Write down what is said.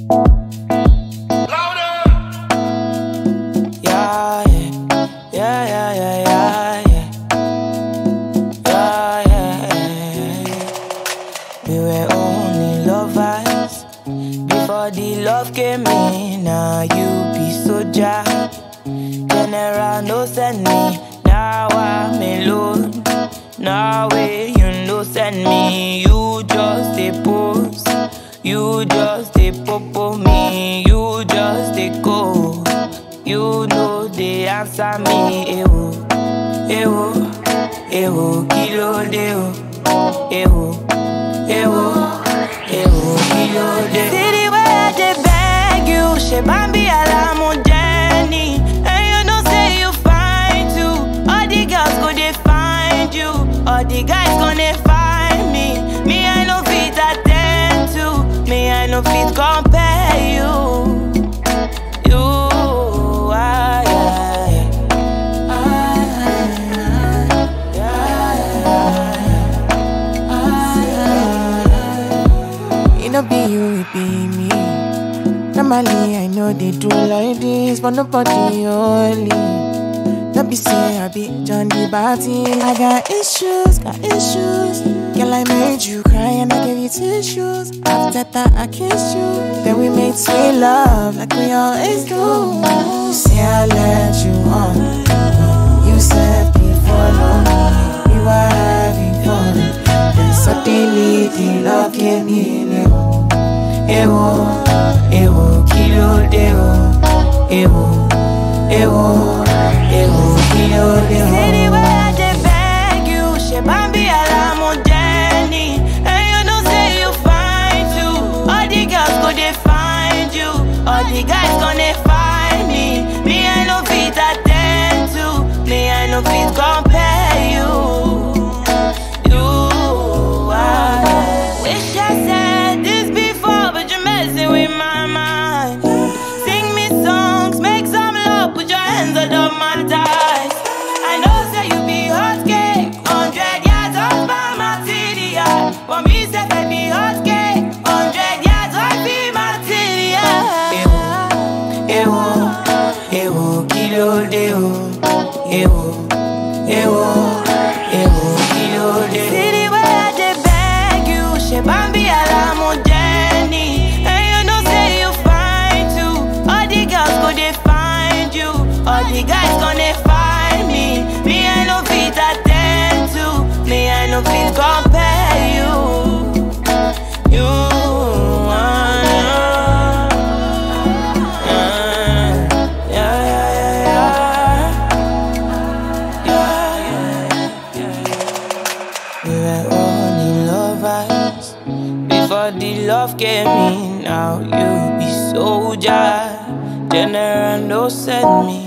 Yeah, yeah, yeah, yeah, yeah, yeah, yeah, yeah, yeah. We were only lovers before the love came in. Now you be soldier, general no send me. Now I'm alone. Now you no send me. You just a pose, you just a popo me, you just a go. You know they answer me. Ewo, ewo, ewo, kilo deo. Ewo, ewo, ewo, kilo deo. See the way I dey beg you, she bambi alamu Jenny. And you know say you fine too. All the girls go they find you, all the guys gonna find me. Me I no fit attend to, me I no fit compare you. Be you, it be me. Normally, I know they do like this, but nobody only. Don't be say I be John the Baptist. I got issues, got issues. Girl, I made you cry and I gave you tissues. After that, I kissed you. Then we made sweet love like we always do. Say I let you on. You said before me, we were having fun. Then suddenly the love came in. Ewo, ewo, kilo deo. Ewo, ewo, ewo, kilo deo. See the way I dey beg you, she bambi alamu Jenny. And you know say you fine too. All the girls go they find you, all the guys gonna find me. Me I no fit attend to, me I no fit compare you. See the way I dey beg you, she bambi alamu Jenny. And you know say you fine too. All the girls go they find you, all the guys gonna find me. Me I no fit attend to, me I no fit compare you. Before the love came in, now you be soldier, general no send me.